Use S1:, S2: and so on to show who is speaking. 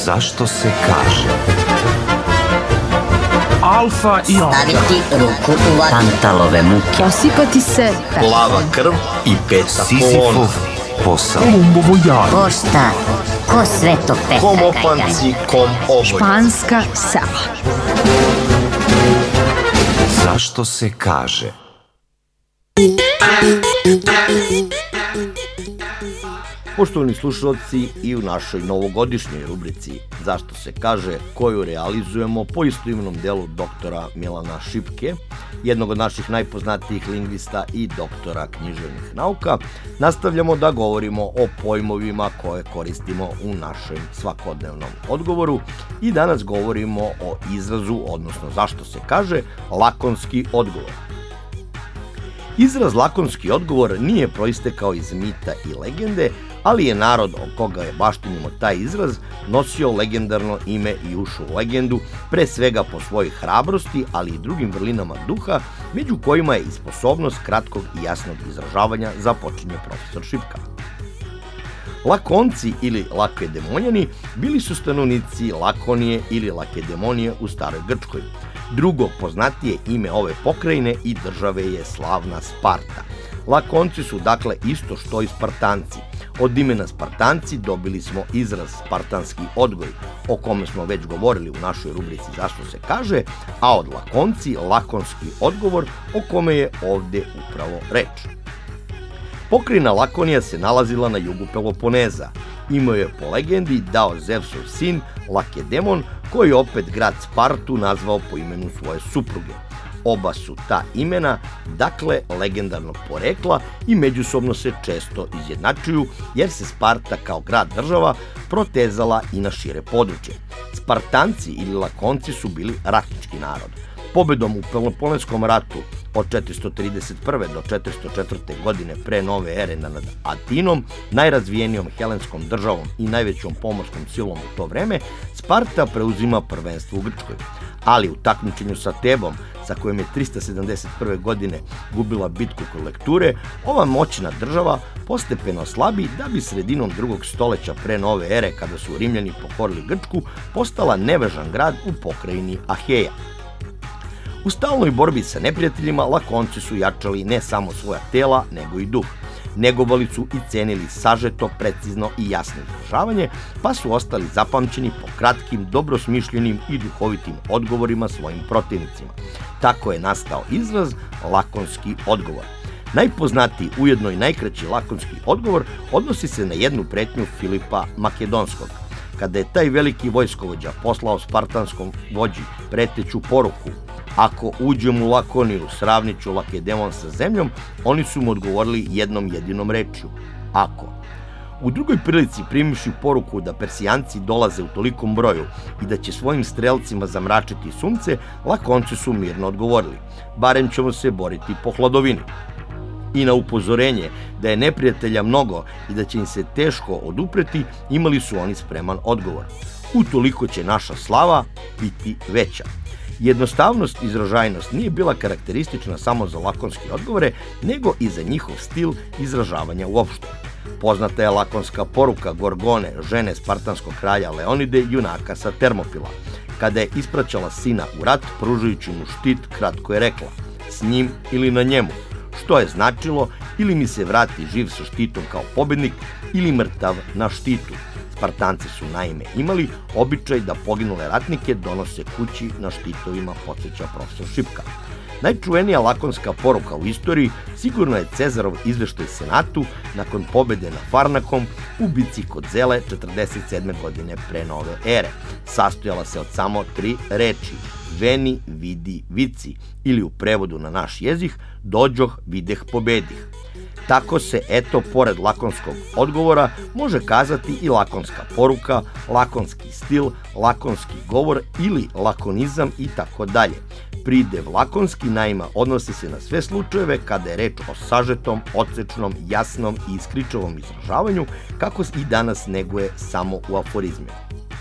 S1: Zašto se kaže?
S2: Alfa i omega.
S3: Staviti ruku u vatru.
S4: Pantalove muke.
S5: Osipati se.
S2: Plava krv i peta
S1: Sizifov posao.
S2: Kolumbovo jaje.
S3: Ko šta? Ko sve to peta?
S2: Kom opanci, kom oboj.
S5: Španska sela.
S1: Zašto se kaže?
S6: Poštovani slušalci, i u našoj novogodišnjoj rubrici Zašto se kaže, koju realizujemo po istoimenom delu doktora Milana Šipke, jednog od naših najpoznatijih lingvista i doktora književnih nauka, nastavljamo da govorimo o pojmovima koje koristimo u našem svakodnevnom odgovoru i danas govorimo o izrazu, odnosno zašto se kaže, lakonski odgovor. Izraz lakonski odgovor nije proistekao iz mita i legende, ali je narod od koga je baštinimo taj izraz nosio legendarno ime i ušao u legendu, pre svega po svojoj hrabrosti, ali i drugim vrlinama duha, među kojima je i sposobnost kratkog i jasnog izražavanja, započinje profesor Šipka. Lakonci ili Lakedemonjani bili su stanovnici Lakonije ili Lakedemonije u staroj Grčkoj. Drugo poznatije ime ove pokrajine i države je slavna Sparta. Lakonci su dakle isto što i Spartanci. Od imena Spartanci dobili smo izraz spartanski odgoj, o kome smo već govorili u našoj rubrici Zašto se kaže, a od Lakonci lakonski odgovor, o kome je ovde upravo reč. Pokrajina Lakonija se nalazila na jugu Peloponeza. Imao je po legendi dao Zevsov sin Lakedemon, koji je opet grad Spartu nazvao po imenu svoje supruge. Oba su ta imena, dakle, legendarnog porekla i međusobno se često izjednačuju, jer se Sparta kao grad država protezala i na šire područje. Spartanci ili Lakonci su bili ratnički narod. Pobedom u Peloponskom ratu od 431. do 404. godine pre nove ere nad Atinom, najrazvijenijom helenskom državom i najvećom pomorskom silom u to vreme, Sparta preuzima prvenstvo u Grčkoj. Ali u takmičenju sa Tebom, sa kojom je 371. godine gubila bitku kod Lekture, ova moćna država postepeno slabi da bi sredinom 2. stoleća pre nove ere, kada su Rimljani pokorili Grčku, postala nevažan grad u pokrajini Aheja. U stalnoj borbi sa neprijateljima Lakonci su jačali ne samo svoja tela, nego i duh. Negovali su i cenili sažeto, precizno i jasno izražavanje, pa su ostali zapamćeni po kratkim, dobrosmišljenim i duhovitim odgovorima svojim protivnicima. Tako je nastao izraz lakonski odgovor. Najpoznatiji, ujedno i najkraći lakonski odgovor odnosi se na jednu pretnju Filipa Makedonskog. Kada je taj veliki vojskovođa poslao spartanskom vođi preteću poruku: ako uđem u Lakoniju, sravnit ću Lakedemon sa zemljom, oni su mu odgovorili jednom jedinom rečju: ako. U drugoj prilici, primivši poruku da Persijanci dolaze u tolikom broju i da će svojim strelcima zamračiti sunce, Lakonci su mirno odgovorili: barem ćemo se boriti po hladovini. I na upozorenje da je neprijatelja mnogo i da će im se teško odupreti, imali su oni spreman odgovor: utoliko će naša slava biti veća. Jednostavnost i izražajnost nije bila karakteristična samo za lakonske odgovore, nego i za njihov stil izražavanja uopšte. Poznata je lakonska poruka Gorgone, žene spartanskog kralja Leonide, junaka sa Termopila. Kada je ispraćala sina u rat, pružajući mu štit, kratko je rekla: s njim ili na njemu, što je značilo: ili mi se vrati živ sa štitom kao pobednik, ili mrtav na štitu. Spartanci su naime imali običaj da poginule ratnike donose kući na štitovima, podsjeća profesor Šipka. Najčuvenija lakonska poruka u istoriji sigurno je Cezarov izveštaj Senatu nakon pobede na Farnakom u bici kod Zele 47. godine pre nove ere. Sastojala se od samo 3 reči: veni, vidi, vici, ili u prevodu na naš jezik: dođoh, videh, pobedih. Tako se, eto, pored lakonskog odgovora može kazati i lakonska poruka, lakonski stil, lakonski govor ili lakonizam i tako dalje. Pridev lakonski naime odnosi se na sve slučajeve kada je reč o sažetom, odsečnom, jasnom i iskričavom izražavanju, kako i danas neguje samo u aforizmima.